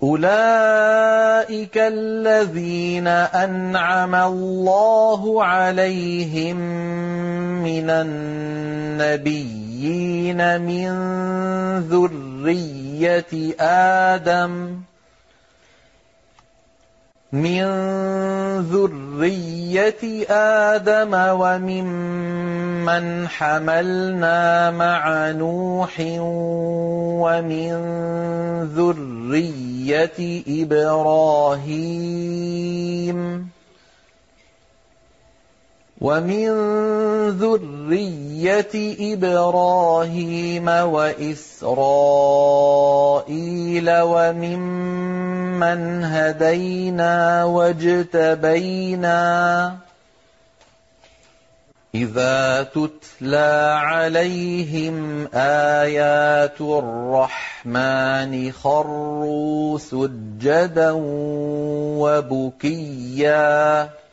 أُولَٰئِكَ الَّذِينَ أَنْعَمَ اللَّهُ عَلَيْهِم مِّنَ النَّبِيِّينَ مِن ذُرِّيَّةِ آدَمَ وَمِمَّنْ حَمَلْنَا مَعَ نُوحٍ وَمِن ذُرِّيَّةِ إِبْرَاهِيمَ وَإِسْرَائِيلَ وَمِمَّنْ هَدَيْنَا وَاجْتَبَيْنَا ۚ إِذَا تُتْلَىٰ عَلَيْهِمْ آيَاتُ الرَّحْمَٰنِ خَرُّوا سُجَّدًا وَبُكِيًّا